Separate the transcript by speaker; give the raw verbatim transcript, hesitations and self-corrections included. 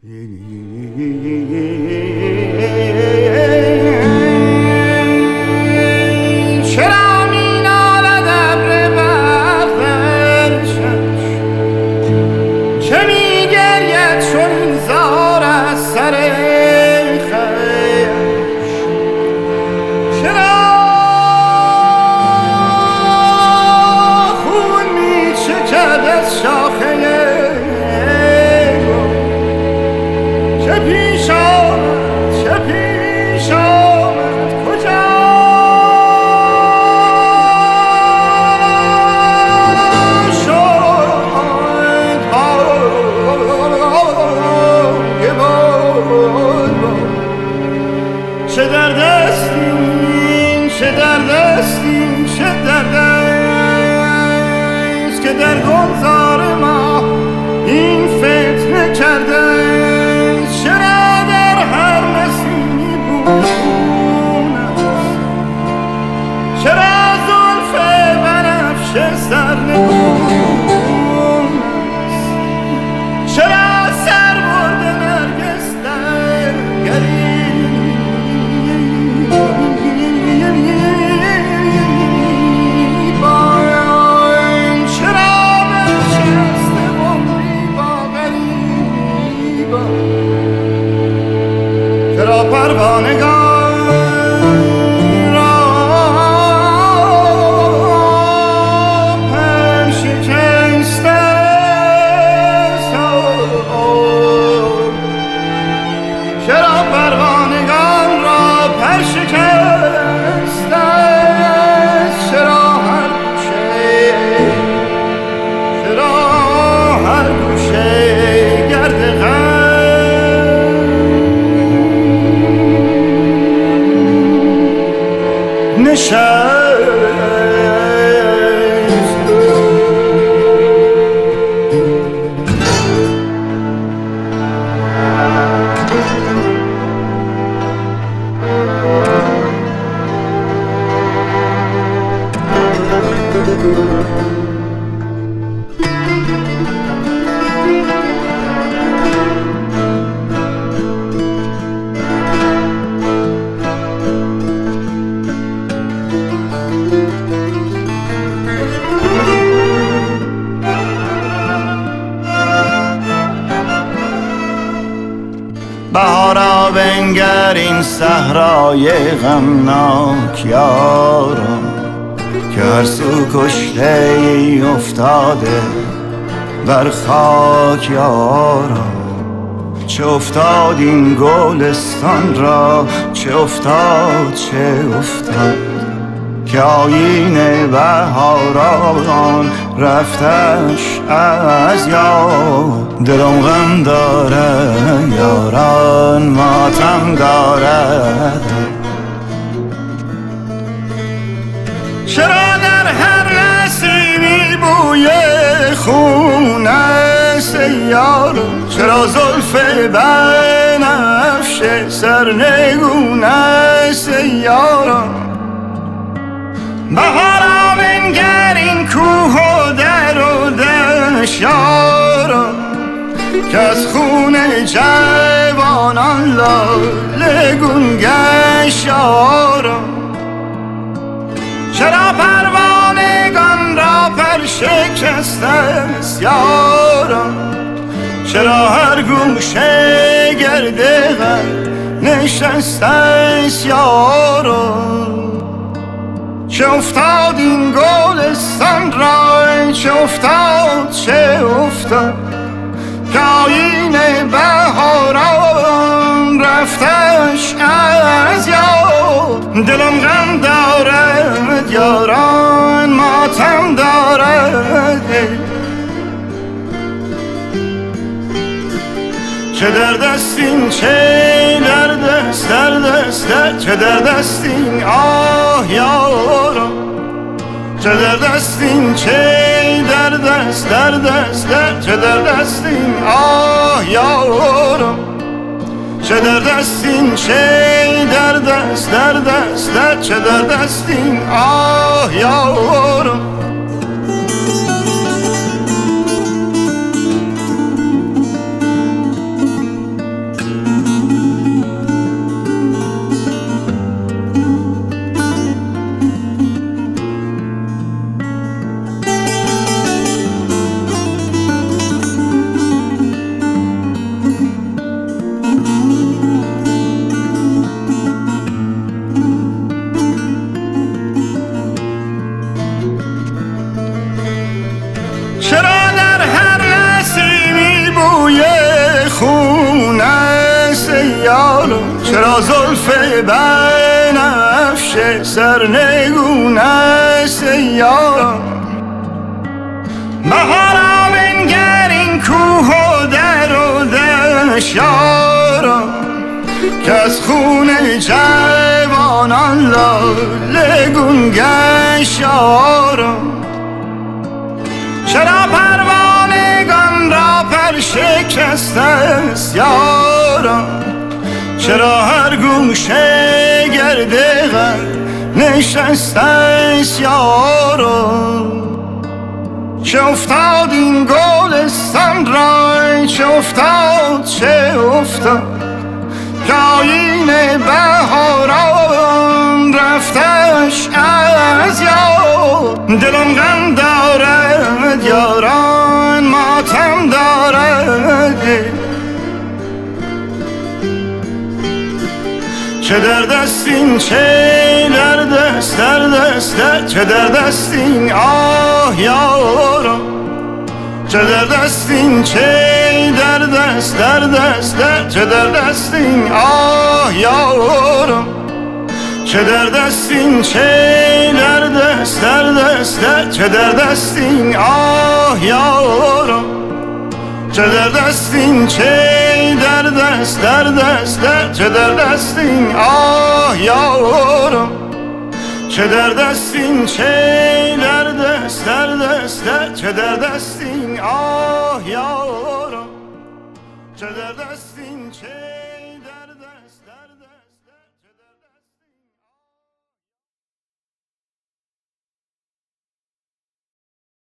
Speaker 1: چرا می نالد ابر برق در چشم، چه می گرید چون زار از سر خویش، چرا خون می چکد از شاخه گل، چه پیش آمد چه پیش آمد کجا شد بانگ بلبل، چه در دستیم چه در دستیم چه در دست که در گلزار ما این فتنه کرده، چرا در هر نسیمی بویون است، چرا زلف بنفشه سرنگون است، چرا سر برده نرگس در گریبان، چرا برشسته عمری با غریبان، چرا پروانگان را پر شکسته، چرا پروانگان را پر شکسته، چرا هر گوشه چرا هر گوشه گرد غم نشست. بهارا بنگر این صحرای غمناک یارا، که هر سو کشته ای افتاده بر خاک یارا، چه افتاد این گلستان را چه افتاد چه افتاد، که آیین بهاران رفتش از یاد، دلم غم دارد یاران ماتم دارد، چرا در هر نسیمی بوی خون است یار، چرا زلف بنفشه سرنگون است یارا، بهارا بنگر این کوه و در و دشت یارا، که از خون جوانان لاله گون گشت یارا، چرا پروانگان را پر شکسته است یارا، چرا هر گوشه گرد غم نشسته است یارا، چه افتاد این گلستان را چه افتاد چه افتاد، که آیین بهاران رفتش از یاد، دلم غم دارد یاران ماتم دارد، چه در دستین چه در دست در دست در چه در دستین آه یارا، چه در دستین چه در دست در دست در چه در دستین آه یارا، چه در دستین چه در دست در دست در چه در دستین آه یارا. چرا زلف بنفشه سرنگون است یارا بهارا بنگر این کوه و در و دشت یارا که از خون جوانان لاله گون گشت یارا چرا پروانگان را پر شکسته است یارا چرا هر گوشه گرد غم نشسته است یارا چه افتاد این گلستان را چه افتاد چه افتاد که آیین بهاران رفتش از یاد دلم غم دارد یاران ماتم دارد چه درد است این چه درد است درد است چه درد است این آه یارا چه درد است این چه درد است درد است چه درد است این آه یارا چه درد است این چه درد است درد است چه درد است این آه یارا چه درد است این چه درد است درد است چه درد است این آه یارا چه درد است این چه درد است درد است چه درد است این آه یارا چه درد است این چه